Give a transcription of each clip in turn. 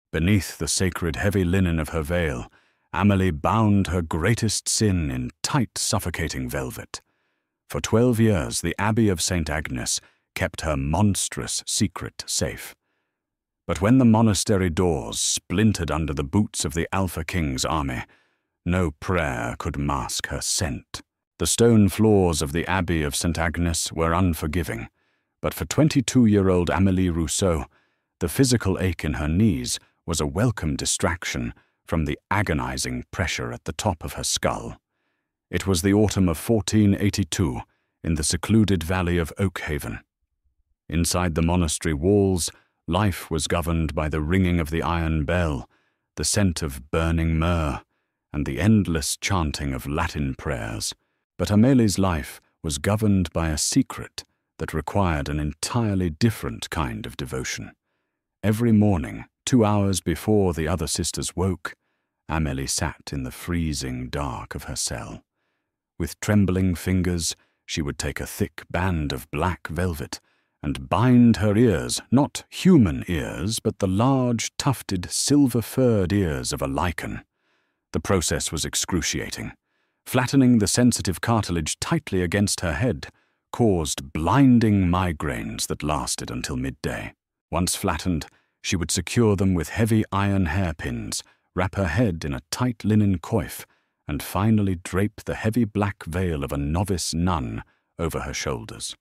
Beneath the sacred heavy linen of her veil, Amelie bound her greatest sin in tight, suffocating velvet. For 12 years, the Abbey of St. Agnes kept her monstrous secret safe. But when the monastery doors splintered under the boots of the Alpha King's army, no prayer could mask her scent. The stone floors of the Abbey of St. Agnes were unforgiving, but for 22-year-old Amélie Rousseau, the physical ache in her knees was a welcome distraction from the agonizing pressure at the top of her skull. It was the autumn of 1482 in the secluded valley of Oakhaven. Inside the monastery walls, life was governed by the ringing of the iron bell, the scent of burning myrrh, and the endless chanting of Latin prayers. But Amélie's life was governed by a secret that required an entirely different kind of devotion. Every morning, 2 hours before the other sisters woke, Amélie sat in the freezing dark of her cell. With trembling fingers, she would take a thick band of black velvet and bind her ears, not human ears, but the large, tufted, silver-furred ears of a lichen. The process was excruciating. Flattening the sensitive cartilage tightly against her head caused blinding migraines that lasted until midday. Once flattened, she would secure them with heavy iron hairpins, wrap her head in a tight linen coif, and finally drape the heavy black veil of a novice nun over her shoulders.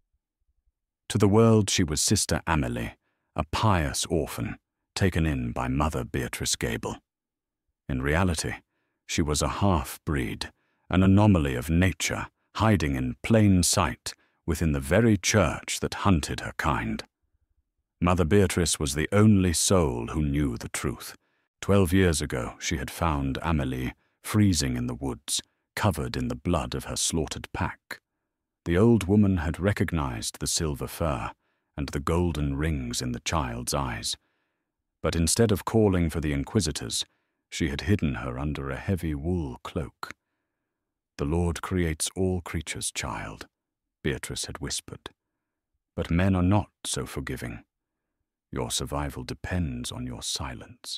To the world she was Sister Amélie, a pious orphan, taken in by Mother Beatrice Gable. In reality, she was a half-breed, an anomaly of nature, hiding in plain sight within the very church that hunted her kind. Mother Beatrice was the only soul who knew the truth. 12 years ago, she had found Amélie freezing in the woods, covered in the blood of her slaughtered pack. The old woman had recognized the silver fur and the golden rings in the child's eyes. But instead of calling for the inquisitors, she had hidden her under a heavy wool cloak. "The Lord creates all creatures, child," Beatrice had whispered. "But men are not so forgiving. Your survival depends on your silence."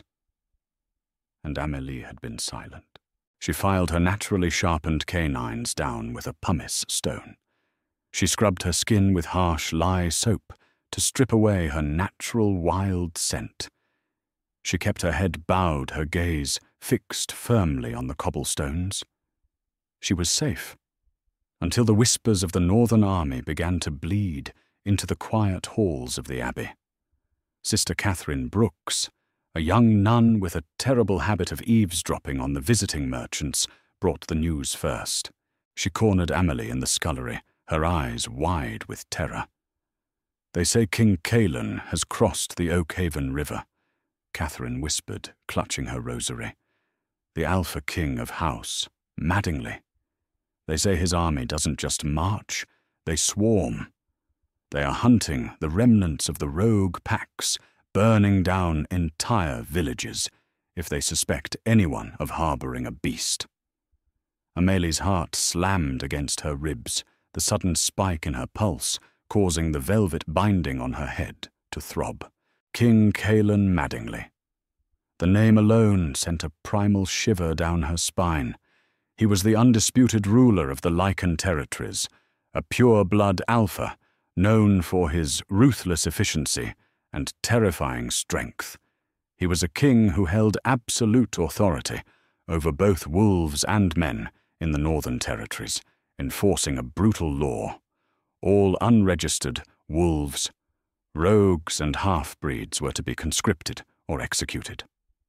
And Amélie had been silent. She filed her naturally sharpened canines down with a pumice stone. She scrubbed her skin with harsh lye soap to strip away her natural wild scent. She kept her head bowed, her gaze fixed firmly on the cobblestones. She was safe, until the whispers of the Northern Army began to bleed into the quiet halls of the Abbey. Sister Catherine Brooks, a young nun with a terrible habit of eavesdropping on the visiting merchants, brought the news first. She cornered Amélie in the scullery, her eyes wide with terror. "They say King Caelan has crossed the Oakhaven River," Catherine whispered, clutching her rosary. "The Alpha King of House, Madingley. They say his army doesn't just march, they swarm. They are hunting the remnants of the rogue packs, burning down entire villages if they suspect anyone of harboring a beast." Amélie's heart slammed against her ribs, the sudden spike in her pulse causing the velvet binding on her head to throb. King Caelan Madingley. The name alone sent a primal shiver down her spine. He was the undisputed ruler of the Lycan territories, a pure-blood alpha, known for his ruthless efficiency and terrifying strength. He was a king who held absolute authority over both wolves and men in the Northern Territories, enforcing a brutal law. All unregistered wolves, rogues and half-breeds were to be conscripted or executed.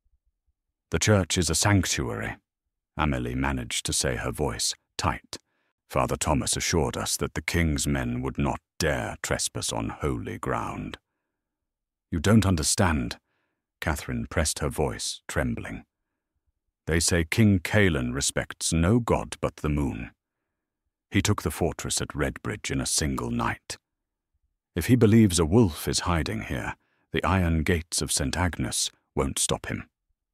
"The church is a sanctuary," Amélie managed to say, her voice tight. "Father Thomas assured us that the king's men would not dare trespass on holy ground." "You don't understand," Catherine pressed her voice, trembling. "They say King Caelan respects no god but the moon. He took the fortress at Redbridge in a single night. If he believes a wolf is hiding here, the iron gates of St. Agnes won't stop him."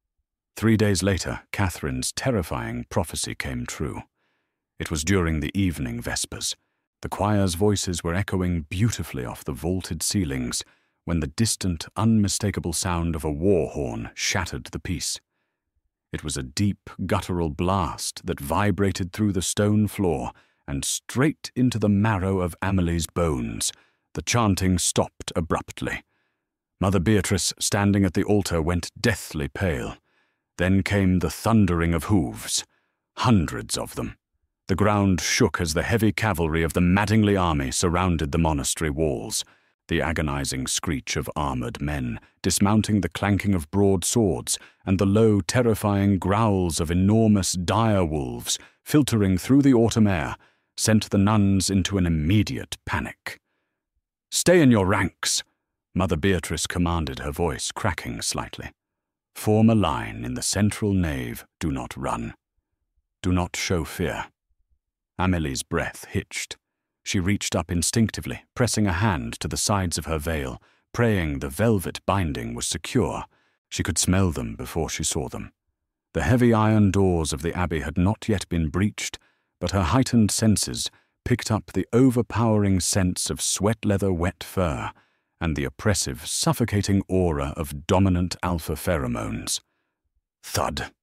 3 days later, Catherine's terrifying prophecy came true. It was during the evening vespers. The choir's voices were echoing beautifully off the vaulted ceilings, when the distant, unmistakable sound of a war horn shattered the peace. It was a deep, guttural blast that vibrated through the stone floor and straight into the marrow of Amelie's bones. The chanting stopped abruptly. Mother Beatrice, standing at the altar, went deathly pale. Then came the thundering of hooves, hundreds of them. The ground shook as the heavy cavalry of the Madingley army surrounded the monastery walls. The agonizing screech of armored men, dismounting, the clanking of broad swords, and the low, terrifying growls of enormous dire wolves filtering through the autumn air sent the nuns into an immediate panic. "Stay in your ranks," Mother Beatrice commanded, her voice cracking slightly. "Form a line in the central nave. Do not run. Do not show fear." Amelie's breath hitched. She reached up instinctively, pressing a hand to the sides of her veil, praying the velvet binding was secure. She could smell them before she saw them. The heavy iron doors of the abbey had not yet been breached, but her heightened senses picked up the overpowering sense of sweat-leather wet fur and the oppressive, suffocating aura of dominant alpha pheromones. Thud!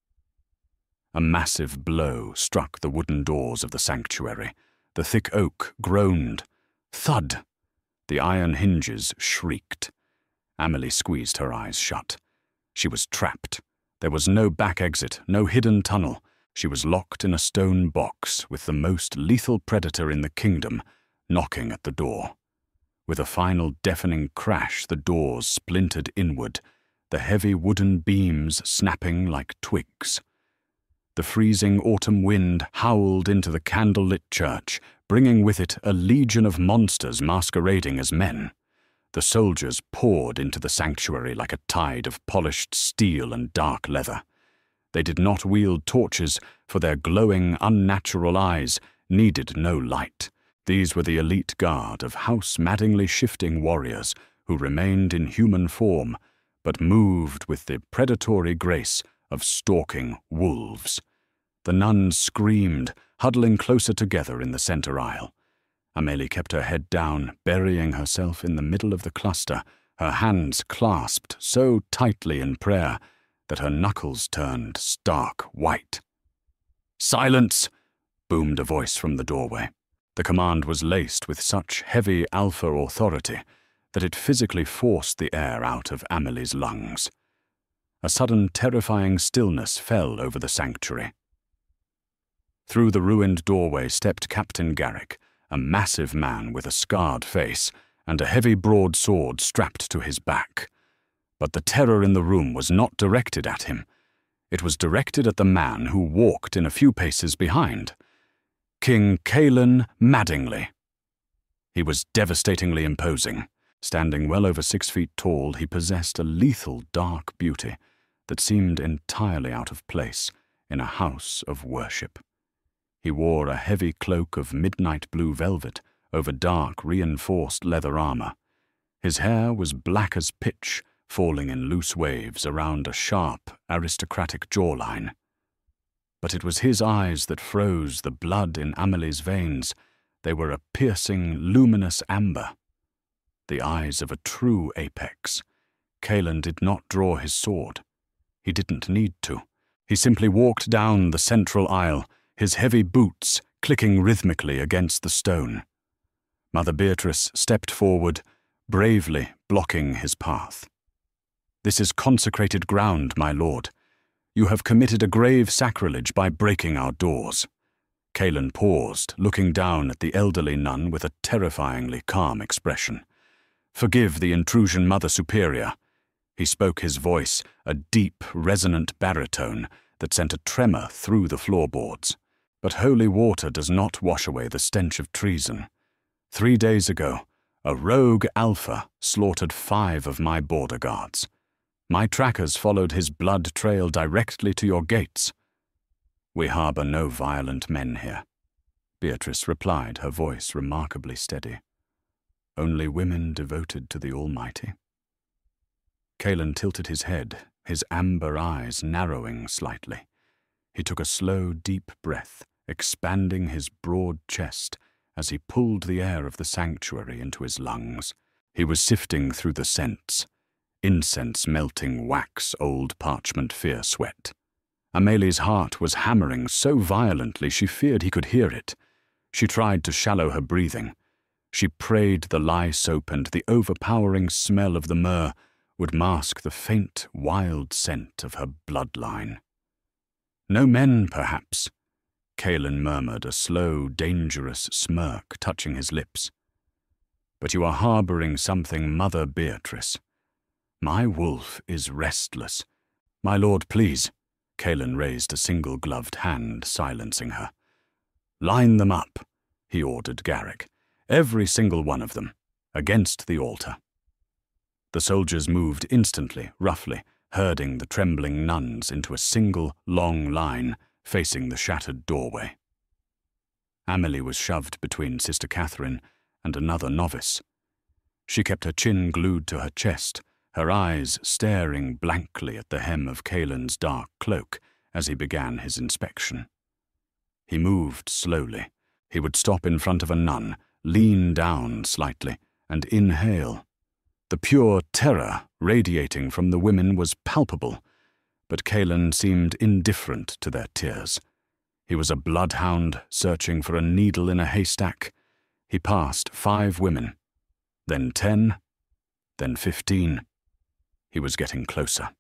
A massive blow struck the wooden doors of the sanctuary. The thick oak groaned. Thud! The iron hinges shrieked. Amelie squeezed her eyes shut. She was trapped. There was no back exit, no hidden tunnel. She was locked in a stone box with the most lethal predator in the kingdom knocking at the door. With a final deafening crash, the doors splintered inward, the heavy wooden beams snapping like twigs. The freezing autumn wind howled into the candle-lit church, bringing with it a legion of monsters masquerading as men. The soldiers poured into the sanctuary like a tide of polished steel and dark leather. They did not wield torches, for their glowing, unnatural eyes needed no light. These were the elite guard of House Madingley shifting warriors who remained in human form, but moved with the predatory grace of stalking wolves. The nuns screamed, huddling closer together in the center aisle. Amélie kept her head down, burying herself in the middle of the cluster, her hands clasped so tightly in prayer that her knuckles turned stark white. "Silence!" boomed a voice from the doorway. The command was laced with such heavy alpha authority that it physically forced the air out of Amélie's lungs. A sudden terrifying stillness fell over the sanctuary. Through the ruined doorway stepped Captain Garrick, a massive man with a scarred face and a heavy broadsword strapped to his back. But the terror in the room was not directed at him. It was directed at the man who walked in a few paces behind. King Caelan Madingley. He was devastatingly imposing. Standing well over 6 feet tall, he possessed a lethal dark beauty that seemed entirely out of place in a house of worship. He wore a heavy cloak of midnight blue velvet over dark, reinforced leather armor. His hair was black as pitch, falling in loose waves around a sharp, aristocratic jawline. But it was his eyes that froze the blood in Amélie's veins. They were a piercing, luminous amber. The eyes of a true apex. Caelan did not draw his sword. He didn't need to. He simply walked down the central aisle, his heavy boots clicking rhythmically against the stone. Mother Beatrice stepped forward, bravely blocking his path. "This is consecrated ground, my lord. You have committed a grave sacrilege by breaking our doors." Caelan paused, looking down at the elderly nun with a terrifyingly calm expression. "Forgive the intrusion, Mother Superior." He spoke, his voice a deep, resonant baritone that sent a tremor through the floorboards. "But holy water does not wash away the stench of treason. 3 days ago, a rogue alpha slaughtered 5 of my border guards. My trackers followed his blood trail directly to your gates." "We harbor no violent men here," Beatrice replied, her voice remarkably steady. "Only women devoted to the Almighty." Caelan tilted his head, his amber eyes narrowing slightly. He took a slow, deep breath, expanding his broad chest as he pulled the air of the sanctuary into his lungs. He was sifting through the scents, incense melting wax old parchment fear sweat. Amelie's heart was hammering so violently she feared he could hear it. She tried to shallow her breathing. She prayed the lye soap and the overpowering smell of the myrrh would mask the faint, wild scent of her bloodline. No men, perhaps. Kaelin murmured, a slow, dangerous smirk touching his lips. But you are harboring something, Mother Beatrice. My wolf is restless. My lord, please. Kaelin raised a single-gloved hand, silencing her. Line them up, he ordered Garrick. Every single one of them, against the altar. The soldiers moved instantly, roughly, herding the trembling nuns into a single, long line facing the shattered doorway. Amelie was shoved between Sister Catherine and another novice. She kept her chin glued to her chest, her eyes staring blankly at the hem of Kaelin's dark cloak as he began his inspection. He moved slowly. He would stop in front of a nun, lean down slightly, and inhale. The pure terror radiating from the women was palpable, but Kaelin seemed indifferent to their tears. He was a bloodhound searching for a needle in a haystack. He passed 5 women, then 10, then 15. He was getting closer.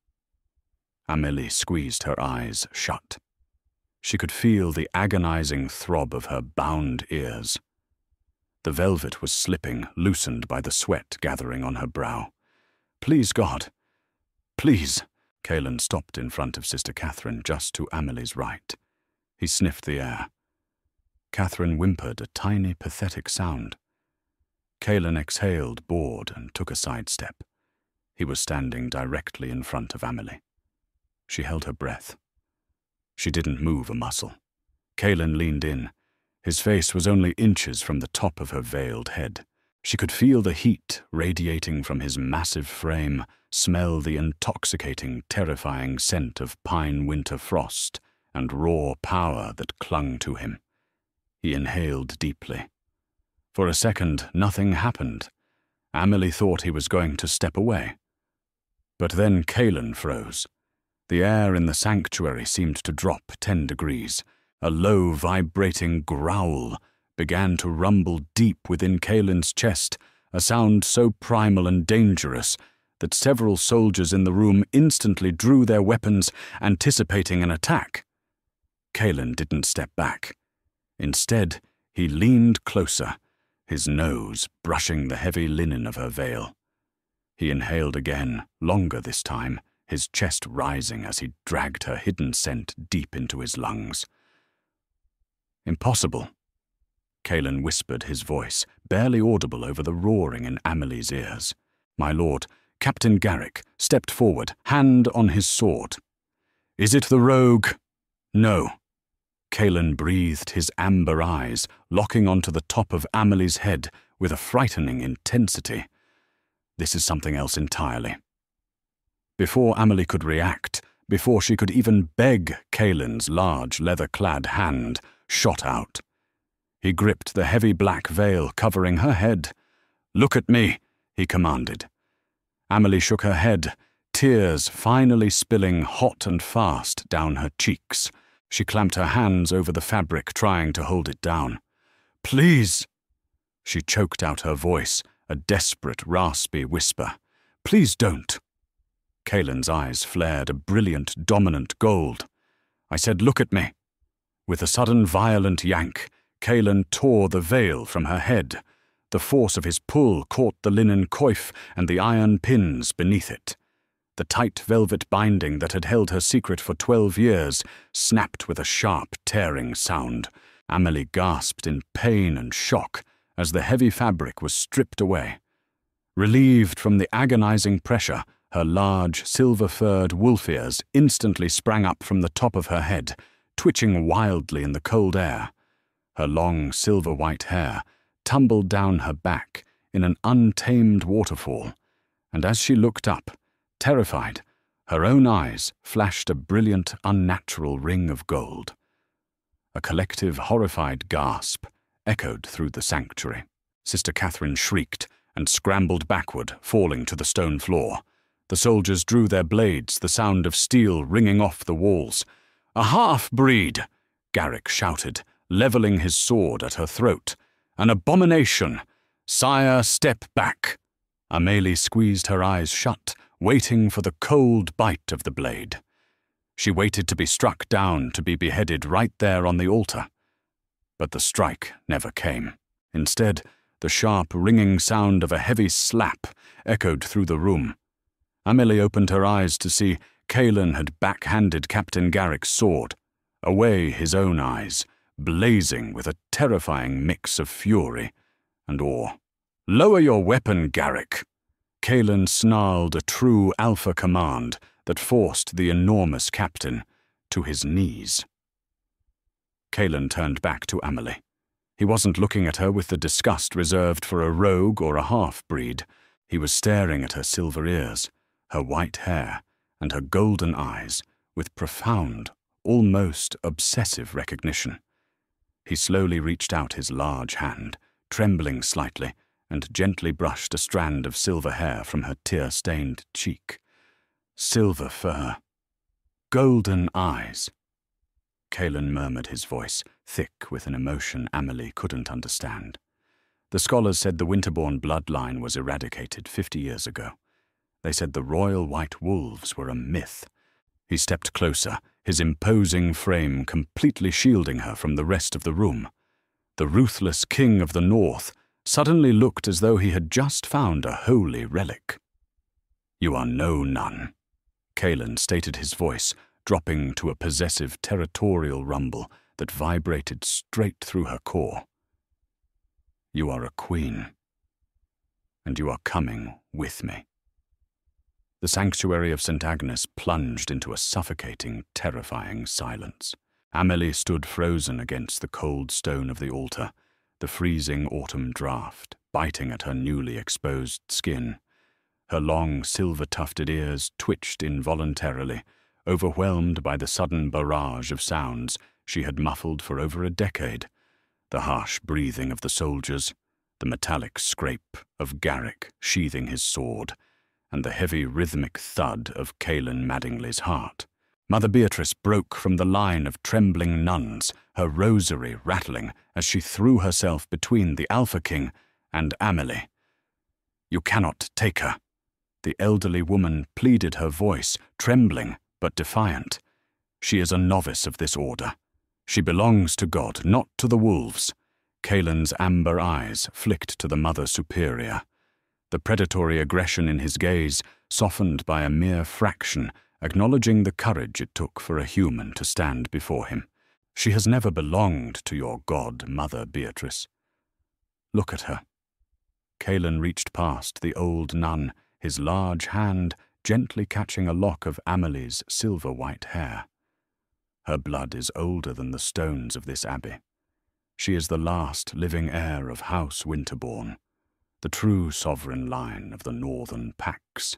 Amelie squeezed her eyes shut. She could feel the agonizing throb of her bound ears. The velvet was slipping, loosened by the sweat gathering on her brow. Please, God. Please. Kaelin stopped in front of Sister Catherine, just to Amelie's right. He sniffed the air. Catherine whimpered a tiny, pathetic sound. Kaelin exhaled, bored, and took a sidestep. He was standing directly in front of Amelie. She held her breath. She didn't move a muscle. Kaelin leaned in. His face was only inches from the top of her veiled head. She could feel the heat radiating from his massive frame, smell the intoxicating, terrifying scent of pine winter frost and raw power that clung to him. He inhaled deeply. For a second, nothing happened. Amelie thought he was going to step away. But then Kaelin froze. The air in the sanctuary seemed to drop 10 degrees. A low, vibrating growl began to rumble deep within Kaelin's chest, a sound so primal and dangerous that several soldiers in the room instantly drew their weapons, anticipating an attack. Kaelin didn't step back. Instead, he leaned closer, his nose brushing the heavy linen of her veil. He inhaled again, longer this time, his chest rising as he dragged her hidden scent deep into his lungs. Impossible. Kaelin whispered, his voice barely audible over the roaring in Amelie's ears. My lord, Captain Garrick, stepped forward, hand on his sword. Is it the rogue? No. Kaelin breathed, his amber eyes locking onto the top of Amelie's head with a frightening intensity. This is something else entirely. Before Amelie could react, before she could even beg, Kaelin's large, leather-clad hand shot out. He gripped the heavy black veil covering her head. Look at me, he commanded. Amelie shook her head, tears finally spilling hot and fast down her cheeks. She clamped her hands over the fabric, trying to hold it down. Please! She choked out her voice, a desperate, raspy whisper. Please don't! Kaelin's eyes flared a brilliant, dominant gold. I said, look at me. With a sudden, violent yank, Kaelin tore the veil from her head. The force of his pull caught the linen coif and the iron pins beneath it. The tight velvet binding that had held her secret for 12 years snapped with a sharp, tearing sound. Amelie gasped in pain and shock as the heavy fabric was stripped away. Relieved from the agonizing pressure, her large, silver-furred wolf ears instantly sprang up from the top of her head, twitching wildly in the cold air. Her long, silver-white hair tumbled down her back in an untamed waterfall, and as she looked up, terrified, her own eyes flashed a brilliant, unnatural ring of gold. A collective, horrified gasp echoed through the sanctuary. Sister Catherine shrieked, and scrambled backward, falling to the stone floor. The soldiers drew their blades, the sound of steel ringing off the walls. "A half-breed!" Garrick shouted, levelling his sword at her throat. "An abomination! Sire, step back!" Amelie squeezed her eyes shut, waiting for the cold bite of the blade. She waited to be struck down, to be beheaded right there on the altar. But the strike never came. Instead, the sharp, ringing sound of a heavy slap echoed through the room. Amelie opened her eyes to see Cailan had backhanded Captain Garrick's sword, away his own eyes, blazing with a terrifying mix of fury and awe. "Lower your weapon, Garrick!" Cailan snarled a true alpha command that forced the enormous captain to his knees. Cailan turned back to Amelie. He wasn't looking at her with the disgust reserved for a rogue or a half-breed. He was staring at her silver ears, her white hair, and her golden eyes with profound, almost obsessive recognition. He slowly reached out his large hand, trembling slightly, and gently brushed a strand of silver hair from her tear-stained cheek. Silver fur. Golden eyes. Cailan murmured his voice, thick with an emotion Amelie couldn't understand. The scholars said the Winterborn bloodline was eradicated 50 years ago. They said the royal white wolves were a myth. He stepped closer, his imposing frame completely shielding her from the rest of the room. The ruthless king of the north suddenly looked as though he had just found a holy relic. "You are no nun," Cailan stated, his voice dropping to a possessive territorial rumble that vibrated straight through her core. "You are a queen, and you are coming with me." The sanctuary of St. Agnes plunged into a suffocating, terrifying silence. Amelie stood frozen against the cold stone of the altar, the freezing autumn draught biting at her newly exposed skin. Her long, silver-tufted ears twitched involuntarily, overwhelmed by the sudden barrage of sounds she had muffled for over a decade. The harsh breathing of the soldiers, the metallic scrape of Garrick sheathing his sword, and the heavy rhythmic thud of Cailan Madingley's heart. Mother Beatrice broke from the line of trembling nuns, her rosary rattling as she threw herself between the Alpha King and Amelie. "You cannot take her." The elderly woman pleaded, her voice trembling but defiant. "She is a novice of this order. She belongs to God, not to the wolves." Cailan's amber eyes flicked to the Mother Superior. The predatory aggression in his gaze softened by a mere fraction, acknowledging the courage it took for a human to stand before him. "She has never belonged to your god, Mother Beatrice. Look at her." Cailan reached past the old nun, his large hand gently catching a lock of Amelie's silver-white hair. "Her blood is older than the stones of this abbey. She is the last living heir of House Winterborn, the true sovereign line of the northern Pax."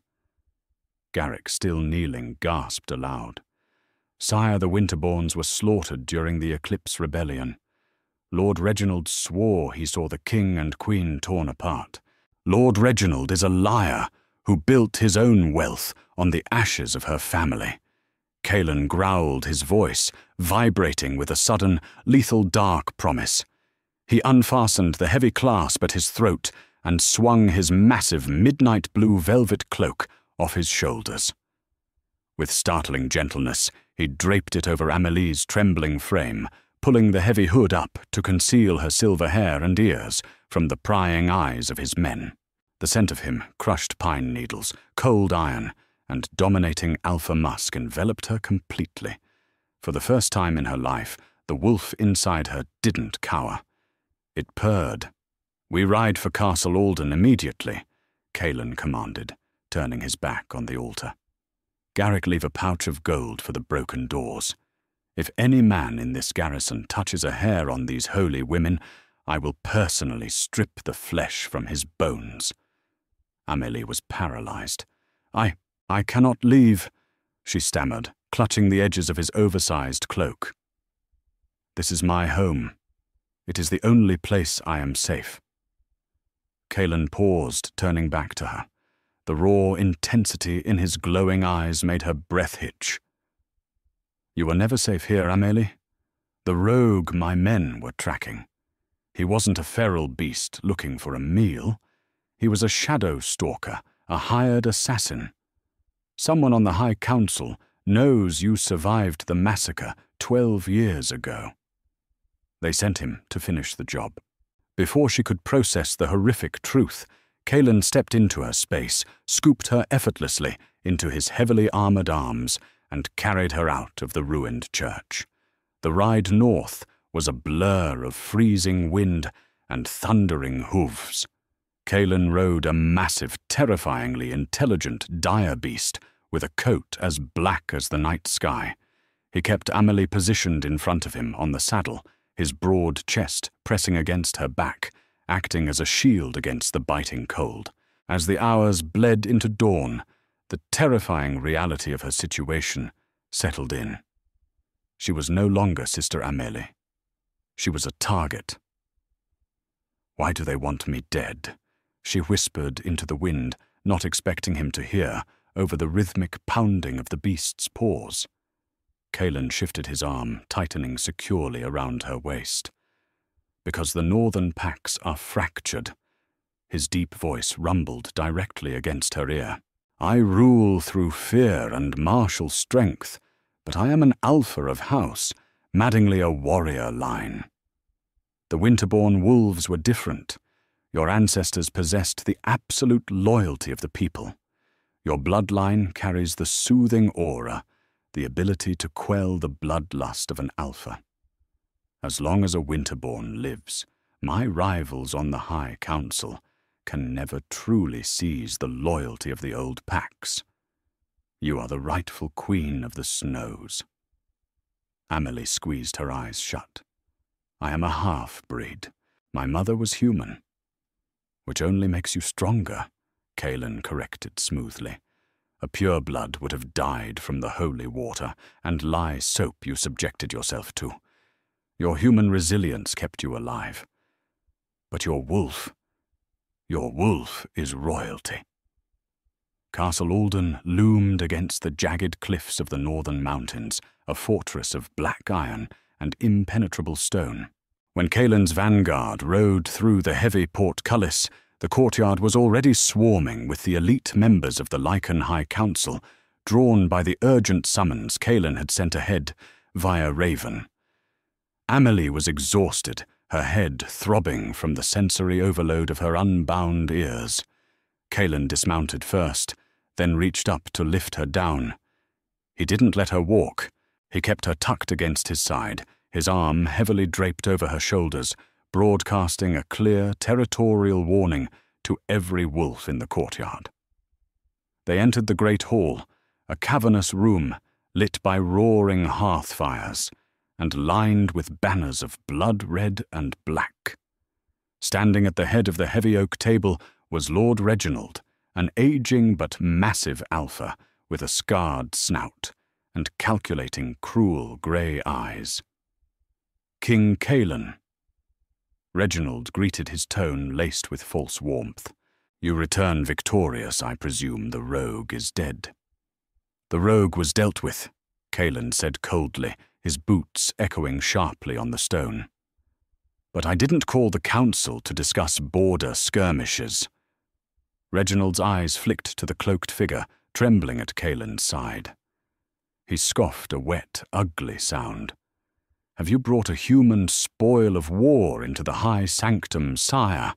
Garrick, still kneeling, gasped aloud. "Sire, the Winterborns were slaughtered during the Eclipse Rebellion. Lord Reginald swore he saw the king and queen torn apart. Lord Reginald is a liar who built his own wealth on the ashes of her family." Cailan growled, his voice vibrating with a sudden, lethal dark promise. He unfastened the heavy clasp at his throat and swung his massive midnight blue velvet cloak off his shoulders. With startling gentleness, he draped it over Amelie's trembling frame, pulling the heavy hood up to conceal her silver hair and ears from the prying eyes of his men. The scent of him, crushed pine needles, cold iron, and dominating alpha musk enveloped her completely. For the first time in her life, the wolf inside her didn't cower. It purred. "We ride for Castle Alden immediately," Cailan commanded, turning his back on the altar. "Garrick, leave a pouch of gold for the broken doors. If any man in this garrison touches a hair on these holy women, I will personally strip the flesh from his bones." Amelie was paralyzed. I cannot leave," she stammered, clutching the edges of his oversized cloak. "This is my home. It is the only place I am safe." Kaelin paused, turning back to her. The raw intensity in his glowing eyes made her breath hitch. "You were never safe here, Amelie. The rogue my men were tracking. He wasn't a feral beast looking for a meal. He was a shadow stalker, a hired assassin. Someone on the High Council knows you survived the massacre 12 years ago. They sent him to finish the job." Before she could process the horrific truth, Kaelin stepped into her space, scooped her effortlessly into his heavily armored arms, and carried her out of the ruined church. The ride north was a blur of freezing wind and thundering hooves. Kaelin rode a massive, terrifyingly intelligent dire beast with a coat as black as the night sky. He kept Amelie positioned in front of him on the saddle, his broad chest pressing against her back, acting as a shield against the biting cold. As the hours bled into dawn, the terrifying reality of her situation settled in. She was no longer Sister Amelie. She was a target. "Why do they want me dead?" she whispered into the wind, not expecting him to hear, over the rhythmic pounding of the beast's paws. Kaelin shifted his arm, tightening securely around her waist. "Because the northern packs are fractured." His deep voice rumbled directly against her ear. "I rule through fear and martial strength, but I am an alpha of house, Madingly a warrior line. The Winterborn wolves were different. Your ancestors possessed the absolute loyalty of the people. Your bloodline carries the soothing aura, the ability to quell the bloodlust of an alpha. As long as a Winterborn lives, my rivals on the High Council can never truly seize the loyalty of the old packs. You are the rightful queen of the snows." Amelie squeezed her eyes shut. "I am a half-breed. My mother was human." "Which only makes you stronger," Kaelin corrected smoothly. "A pureblood would have died from the holy water and lye soap you subjected yourself to. Your human resilience kept you alive. But your wolf is royalty." Castle Alden loomed against the jagged cliffs of the northern mountains, a fortress of black iron and impenetrable stone. When Kaelin's vanguard rode through the heavy portcullis, the courtyard was already swarming with the elite members of the Lycan High Council, drawn by the urgent summons Kaelin had sent ahead via Raven. Amelie was exhausted, her head throbbing from the sensory overload of her unbound ears. Kaelin dismounted first, then reached up to lift her down. He didn't let her walk. He kept her tucked against his side, his arm heavily draped over her shoulders, broadcasting a clear territorial warning to every wolf in the courtyard. They entered the great hall, a cavernous room lit by roaring hearth fires and lined with banners of blood red and black. Standing at the head of the heavy oak table was Lord Reginald, an aging but massive alpha with a scarred snout and calculating, cruel grey eyes. "King Kaelin." Reginald greeted his tone laced with false warmth. "You return victorious, I presume the rogue is dead." "The rogue was dealt with," Kaelin said coldly, his boots echoing sharply on the stone. "But I didn't call the council to discuss border skirmishes." Reginald's eyes flicked to the cloaked figure, trembling at Kaelin's side. He scoffed a wet, ugly sound. "Have you brought a human spoil of war into the high sanctum, sire?"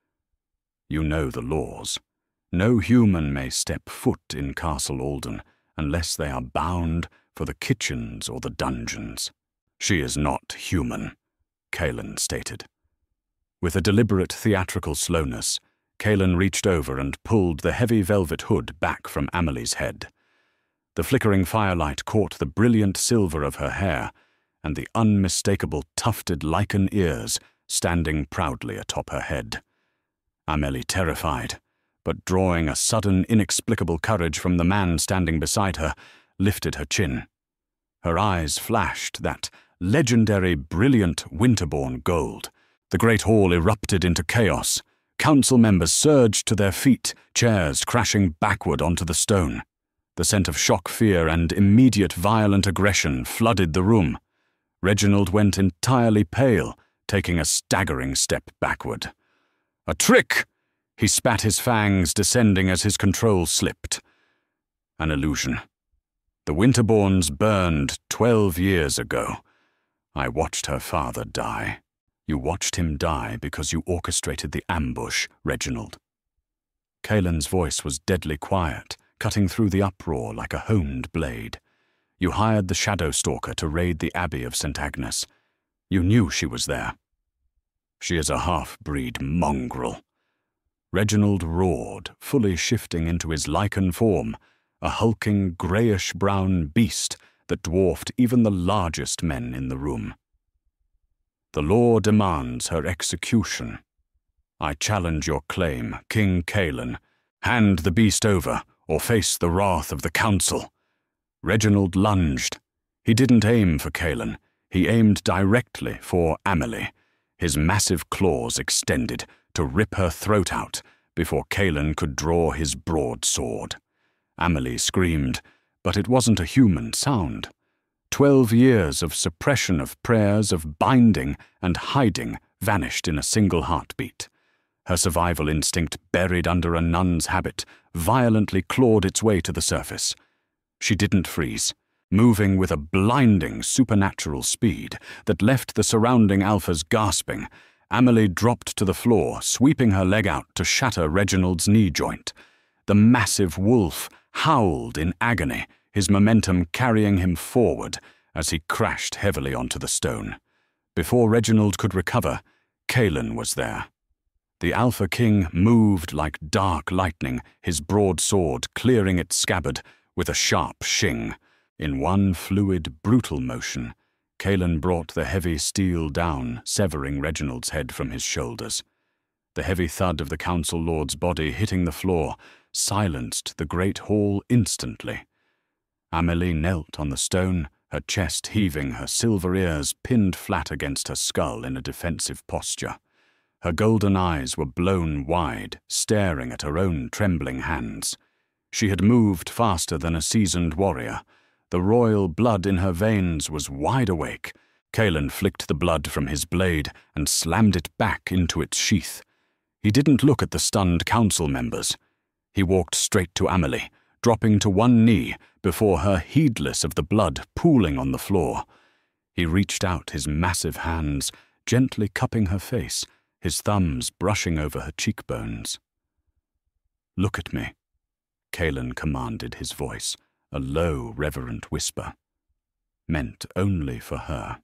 "You know the laws. No human may step foot in Castle Alden unless they are bound for the kitchens or the dungeons." "She is not human," Kaelin stated. With a deliberate theatrical slowness, Kaelin reached over and pulled the heavy velvet hood back from Amelie's head. The flickering firelight caught the brilliant silver of her hair and the unmistakable tufted lichen ears standing proudly atop her head. Amelie, terrified, but drawing a sudden, inexplicable courage from the man standing beside her, lifted her chin. Her eyes flashed that legendary, brilliant Winterborn gold. The great hall erupted into chaos. Council members surged to their feet, chairs crashing backward onto the stone. The scent of shock, fear, and immediate violent aggression flooded the room. Reginald went entirely pale, taking a staggering step backward. "A trick!" He spat his fangs, descending as his control slipped. An illusion. The Winterborns burned 12 years ago. I watched her father die. You watched him die because you orchestrated the ambush, Reginald. Kaelin's voice was deadly quiet, cutting through the uproar like a honed blade. You hired the Shadow Stalker to raid the Abbey of St. Agnes. You knew she was there. She is a half-breed mongrel. Reginald roared, fully shifting into his lichen form, a hulking, greyish-brown beast that dwarfed even the largest men in the room. The law demands her execution. I challenge your claim, King Kaelin. Hand the beast over, or face the wrath of the council. Reginald lunged. He didn't aim for Kaelin. He aimed directly for Amelie, his massive claws extended to rip her throat out before Kaelin could draw his broadsword. Amelie screamed, but it wasn't a human sound. 12 years of suppression of prayers, of binding and hiding vanished in a single heartbeat. Her survival instinct, buried under a nun's habit, violently clawed its way to the surface. She didn't freeze, moving with a blinding supernatural speed that left the surrounding alphas gasping. Amelie dropped to the floor, sweeping her leg out to shatter Reginald's knee joint. The massive wolf howled in agony, his momentum carrying him forward as he crashed heavily onto the stone. Before Reginald could recover, Kaelin was there. The Alpha King moved like dark lightning, his broadsword clearing its scabbard with a sharp shing. In one fluid, brutal motion, Kaelin brought the heavy steel down, severing Reginald's head from his shoulders. The heavy thud of the Council Lord's body hitting the floor silenced the great hall instantly. Amelie knelt on the stone, her chest heaving, her silver ears pinned flat against her skull in a defensive posture. Her golden eyes were blown wide, staring at her own trembling hands. She had moved faster than a seasoned warrior. The royal blood in her veins was wide awake. Kaelin flicked the blood from his blade and slammed it back into its sheath. He didn't look at the stunned council members. He walked straight to Amelie, dropping to one knee before her, heedless of the blood pooling on the floor. He reached out his massive hands, gently cupping her face, his thumbs brushing over her cheekbones. "Look at me," Kaelin commanded, his voice, a low, reverent whisper, meant only for her.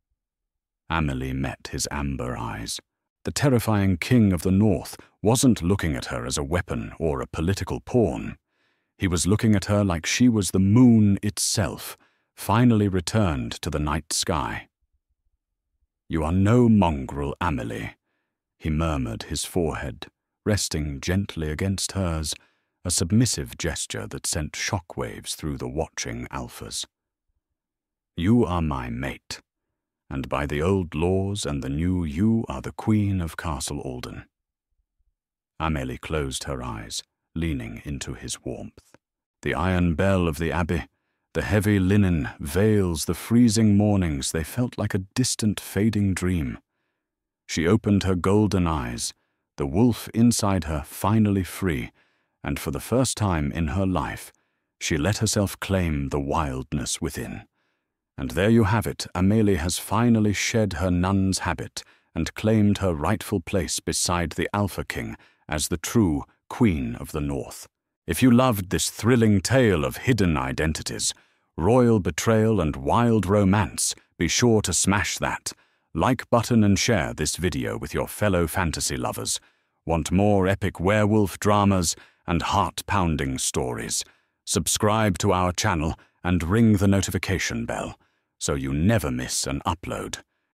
Amelie met his amber eyes. The terrifying king of the north wasn't looking at her as a weapon or a political pawn. He was looking at her like she was the moon itself, finally returned to the night sky. "You are no mongrel, Amelie," he murmured, his forehead resting gently against hers, a submissive gesture that sent shockwaves through the watching alphas. "You are my mate, and by the old laws and the new, you are the Queen of Castle Alden." Amelie closed her eyes, leaning into his warmth. The iron bell of the abbey, the heavy linen veils, the freezing mornings, they felt like a distant, fading dream. She opened her golden eyes, the wolf inside her finally free, and for the first time in her life, she let herself claim the wildness within. And there you have it, Amelie has finally shed her nun's habit and claimed her rightful place beside the Alpha King as the true Queen of the North. If you loved this thrilling tale of hidden identities, royal betrayal and wild romance, be sure to smash that like button and share this video with your fellow fantasy lovers. Want more epic werewolf dramas and heart-pounding stories? Subscribe to our channel and ring the notification bell so you never miss an upload.